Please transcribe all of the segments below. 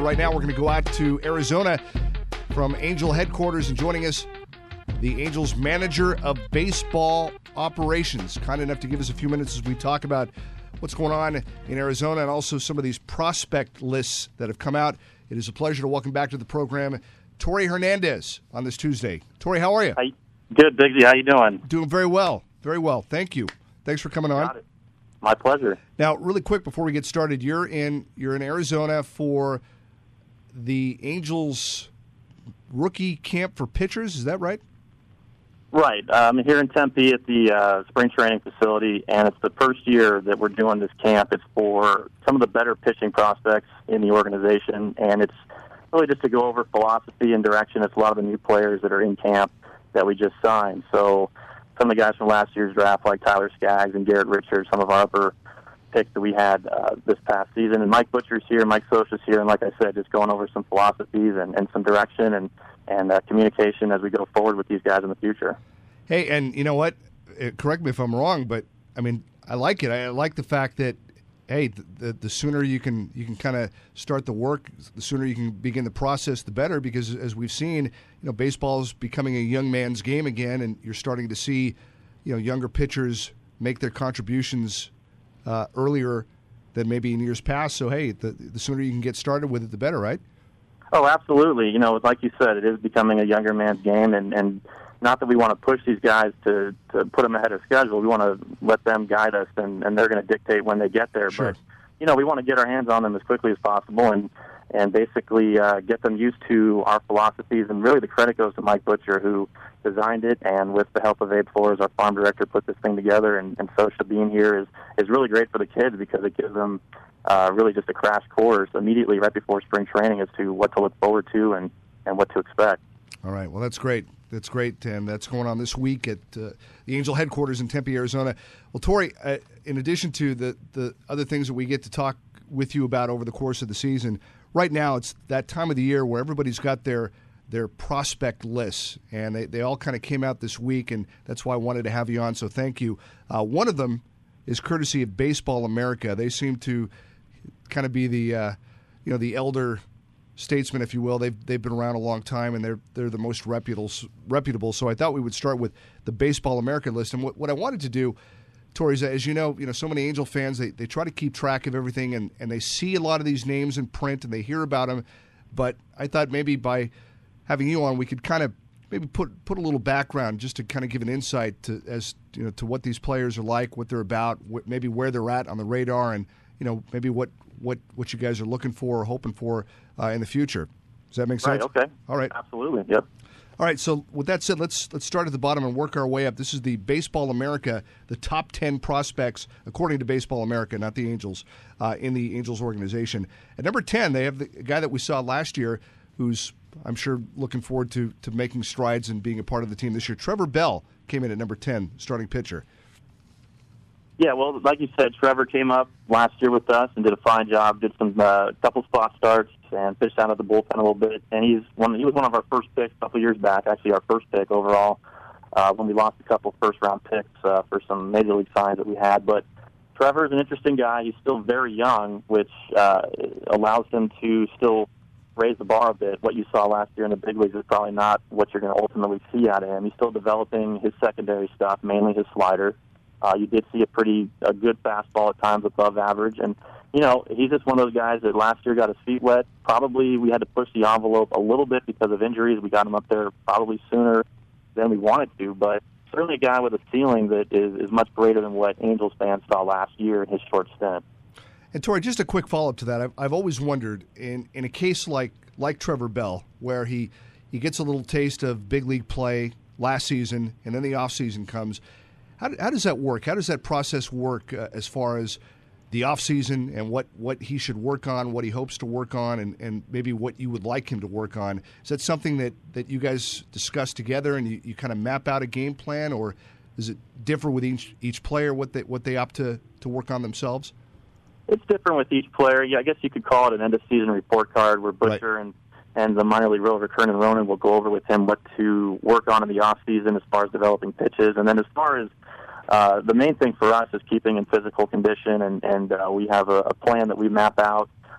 right now we're going to go out to Arizona from Angel headquarters, and joining us, the Angels manager of baseball operations. Kind enough to give us a few minutes as we talk about what's going on in Arizona and also some of these prospect lists that have come out. It is a pleasure to welcome back to the program Torii Hernandez on this Tuesday. Torii, how are you? Hi. Good, Bigsy. How you doing? Doing very well. Very well. Thank you. Thanks for coming on. Got it. My pleasure. Now, really quick before we get started, you're in Arizona for the Angels rookie camp for pitchers. Is that right? Right. I'm here in Tempe at the spring training facility, and it's the first year that we're doing this camp. It's for some of the better pitching prospects in the organization, and it's really just to go over philosophy and direction. It's a lot of the new players that are in camp that we just signed. So some of the guys from last year's draft, like Tyler Skaggs and Garrett Richards, some of our upper picks that we had this past season. And Mike Butcher's here, Mike Socha's here, and like I said, just going over some philosophies and some direction and communication as we go forward with these guys in the future. Hey, and you know what? Correct me if I'm wrong, but I mean, I like it. I like the fact that, hey, the sooner you can kind of start the work, the sooner you can begin the process, the better. Because as we've seen, baseball is becoming a young man's game again, and you're starting to see, younger pitchers make their contributions earlier than maybe in years past. So, hey, the sooner you can get started with it, the better, right? Oh, absolutely. Like you said, it is becoming a younger man's game, and not that we want to push these guys to put them ahead of schedule. We want to let them guide us, and they're going to dictate when they get there. Sure. But, we want to get our hands on them as quickly as possible and basically get them used to our philosophies. And really the credit goes to Mike Butcher, who designed it, and with the help of Abe Flores, our farm director, put this thing together. And Socha being here is really great for the kids because it gives them really just a crash course immediately right before spring training as to what to look forward to and what to expect. All right. Well, that's great. That's great, and that's going on this week at the Angel headquarters in Tempe, Arizona. Well, Torii, in addition to the other things that we get to talk with you about over the course of the season, right now it's that time of the year where everybody's got their prospect lists, and they all kind of came out this week, and that's why I wanted to have you on, so thank you. One of them is courtesy of Baseball America. They seem to kind of be the elder statesmen, if you will. They've been around a long time, and they're the most reputable. So I thought we would start with the Baseball America list. And what I wanted to do, Torii, is as you know, so many Angel fans, they try to keep track of everything, and they see a lot of these names in print, and they hear about them. But I thought maybe by having you on, we could kind of maybe put a little background just to kind of give an insight to what these players are like, what they're about, maybe where they're at on the radar, and maybe what you guys are looking for or hoping for in the future. Does that make sense? Right, okay. All right. Absolutely, yep. All right, so with that said, let's start at the bottom and work our way up. This is the Baseball America, the top 10 prospects, according to Baseball America, not the Angels, in the Angels organization. At number 10, they have the guy that we saw last year, who's, I'm sure, looking forward to making strides and being a part of the team this year. Trevor Bell came in at number 10, starting pitcher. Yeah, well, like you said, Trevor came up last year with us and did a fine job. Did some couple spot starts and pitched out of the bullpen a little bit. And he was one of our first picks a couple years back. Actually, our first pick overall when we lost a couple first round picks for some major league signs that we had. But Trevor's an interesting guy. He's still very young, which allows him to still raise the bar a bit. What you saw last year in the big leagues is probably not what you're going to ultimately see out of him. He's still developing his secondary stuff, mainly his slider. You did see a good fastball at times above average. And, he's just one of those guys that last year got his feet wet. Probably we had to push the envelope a little bit because of injuries. We got him up there probably sooner than we wanted to. But certainly a guy with a ceiling that is much greater than what Angels fans saw last year in his short stint. And, Torii, just a quick follow-up to that. I've always wondered, in a case like Trevor Bell, where he gets a little taste of big league play last season and then the offseason comes, how does that work? How does that process work as far as the offseason and what he should work on, what he hopes to work on, and maybe what you would like him to work on? Is that something that you guys discuss together and you kind of map out a game plan, or does it differ with each player what they opt to work on themselves? It's different with each player. Yeah, I guess you could call it an end-of-season report card where Butcher and the minor league reliever, Kernan Ronan, will go over with him what to work on in the off-season as far as developing pitches. And then as far as the main thing for us is keeping in physical condition, and we have a plan that we map out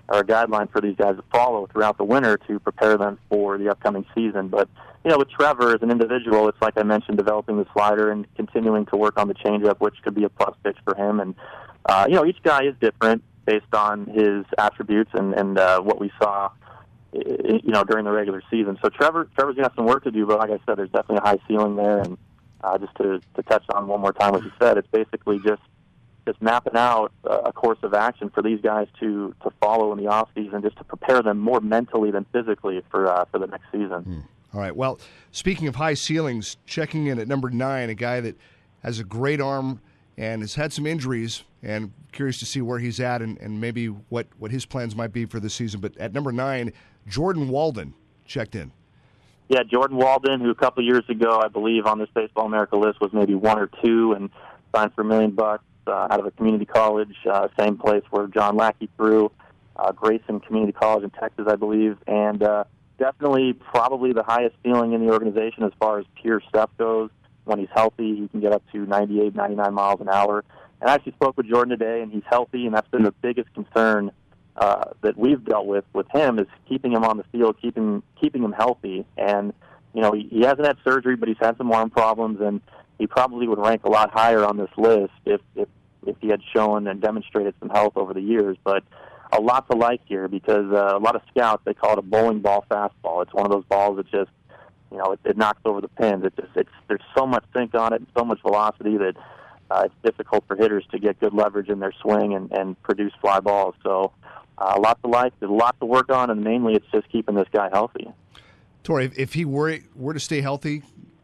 or a guideline for these guys to follow throughout the winter to prepare them for the upcoming season. But, with Trevor as an individual, it's like I mentioned, developing the slider and continuing to work on the changeup, which could be a plus pitch for him. And, each guy is different based on his attributes and what we saw, during the regular season. So Trevor's going to have some work to do, but like I said, there's definitely a high ceiling there. And just to touch on one more time what you said, it's basically just mapping out a course of action for these guys to follow in the offseason, just to prepare them more mentally than physically for the next season. All right. Well, speaking of high ceilings, checking in at number 9, a guy that has a great arm and has had some injuries, and curious to see where he's at and maybe what his plans might be for this season. But at number 9, Jordan Walden checked in. Yeah, Jordan Walden, who a couple of years ago, I believe, on this Baseball America list was maybe 1 or 2 and signed for $1 million out of a community college, same place where John Lackey threw, Grayson Community College in Texas, I believe, and definitely probably the highest ceiling in the organization as far as pure stuff goes. When he's healthy, he can get up to 98, 99 miles an hour. And I actually spoke with Jordan today, and he's healthy, and that's been the biggest concern that we've dealt with him is keeping him on the field, keeping him healthy. And, he hasn't had surgery, but he's had some arm problems, and he probably would rank a lot higher on this list if he had shown and demonstrated some health over the years. But a lot to like here because a lot of scouts, they call it a bowling ball fastball. It's one of those balls that just, it knocks over the pins. There's so much sink on it and so much velocity that it's difficult for hitters to get good leverage in their swing and produce fly balls. So a lot to like, there's a lot to work on, and mainly it's just keeping this guy healthy. Torrey, if he were to stay healthy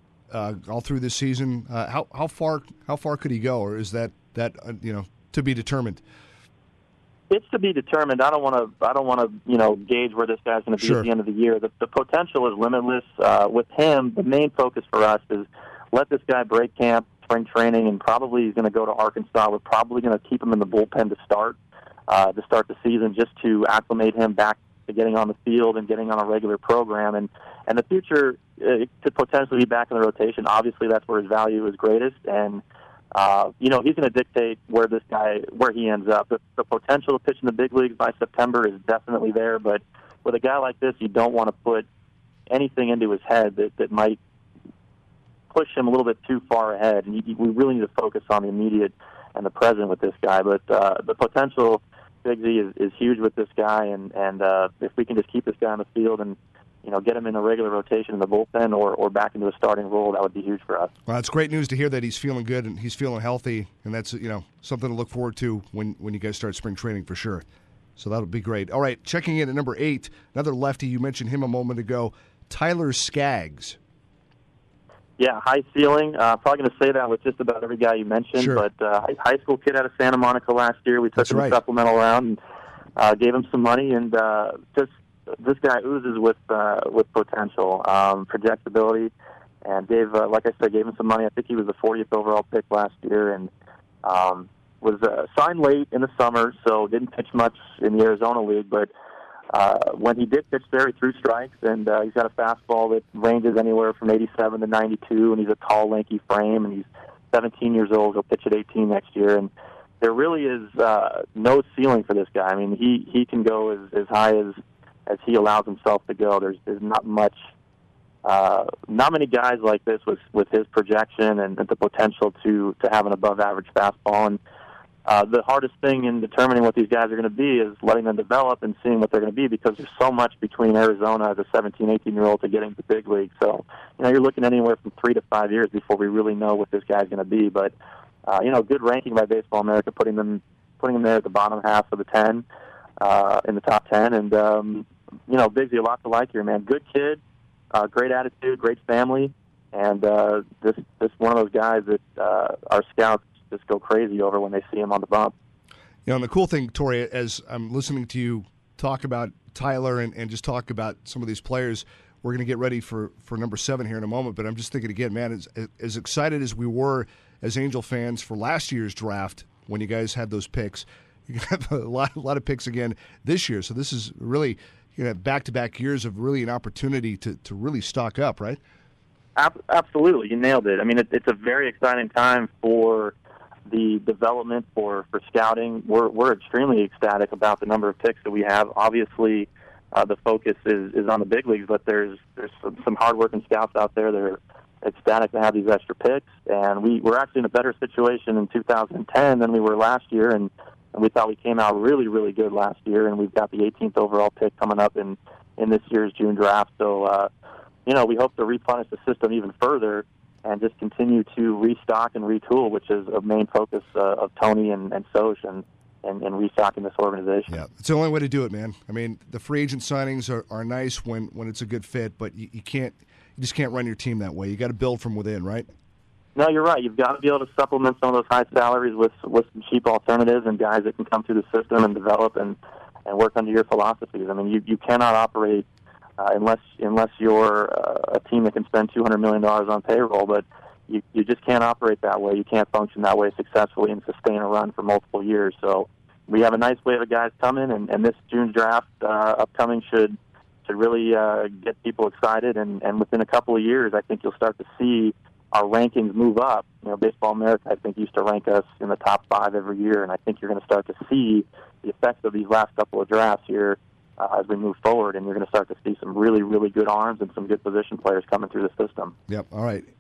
all through this season, how far could he go, or is that to be determined? It's to be determined. I don't want to gauge where this guy's going to be at the end of the year. The potential is limitless. With him, the main focus for us is let this guy break camp, spring training, and probably he's going to go to Arkansas. We're probably going to keep him in the bullpen to start the season, just to acclimate him back to getting on the field and getting on a regular program. And the future, it could potentially be back in the rotation. Obviously, that's where his value is greatest, and he's going to dictate where he ends up. The potential to pitch in the big leagues by September is definitely there, but with a guy like this, you don't want to put anything into his head that might push him a little bit too far ahead. And we really need to focus on the immediate and the present with this guy. But the potential, Big Z, is huge with this guy, and if we can just keep this guy on the field and get him in a regular rotation in the bullpen or back into a starting role, that would be huge for us. Well, it's great news to hear that he's feeling good and he's feeling healthy, and that's something to look forward to when you guys start spring training for sure. So that'll be great. All right, checking in at number 8, another lefty. You mentioned him a moment ago, Tyler Skaggs. Yeah, high ceiling. Probably going to say that with just about every guy you mentioned. Sure. But high school kid out of Santa Monica last year. We took him a supplemental round and gave him some money, and this guy oozes with potential, projectability, and like I said, gave him some money. I think he was the 40th overall pick last year, and was signed late in the summer, so didn't pitch much in the Arizona League. But when he did pitch there, he threw strikes, and he's got a fastball that ranges anywhere from 87 to 92, and he's a tall, lanky frame, and he's 17 years old. He'll pitch at 18 next year, and there really is no ceiling for this guy. I mean, he can go as high as he allows himself to go. There's not many guys like this with his projection and the potential to have an above-average fastball. And the hardest thing in determining what these guys are going to be is letting them develop and seeing what they're going to be, because there's so much between Arizona as a 17, 18-year-old to getting to the big league. So, you're looking anywhere from 3 to 5 years before we really know what this guy's going to be. But, good ranking by Baseball America, putting him there at the bottom half of the 10, in the top 10. And, Bigsy, a lot to like here, man. Good kid, great attitude, great family, and this one of those guys that our scouts just go crazy over when they see him on the bump. And the cool thing, Torrey, as I'm listening to you talk about Tyler and just talk about some of these players, we're going to get ready for number 7 here in a moment, but I'm just thinking again, man, as excited as we were as Angel fans for last year's draft when you guys had those picks, you have a lot of picks again this year, so this is really back-to-back years of really an opportunity to really stock up, right? Absolutely. You nailed it. I mean, it's a very exciting time for the development for scouting, we're extremely ecstatic about the number of picks that we have. Obviously, the focus is on the big leagues, but there's some hardworking scouts out there that are ecstatic to have these extra picks. And we're actually in a better situation in 2010 than we were last year, and we thought we came out really, really good last year, and we've got the 18th overall pick coming up in this year's June draft. So, we hope to replenish the system even further and just continue to restock and retool, which is a main focus of Tony and Soch and restocking this organization. Yeah, it's the only way to do it, man. I mean, the free agent signings are nice when it's a good fit, but you just can't run your team that way. You got to build from within, right? No, you're right. You've got to be able to supplement some of those high salaries with some cheap alternatives and guys that can come through the system and develop and work under your philosophies. I mean, you cannot operate unless you're a team that can spend $200 million on payroll, but you just can't operate that way. You can't function that way successfully and sustain a run for multiple years. So we have a nice wave of guys coming, and this June draft upcoming should really get people excited. And within a couple of years, I think you'll start to see our rankings move up. Baseball America, I think, used to rank us in the top 5 every year, and I think you're going to start to see the effects of these last couple of drafts here as we move forward, and you're going to start to see some really, really good arms and some good position players coming through the system. Yep. All right.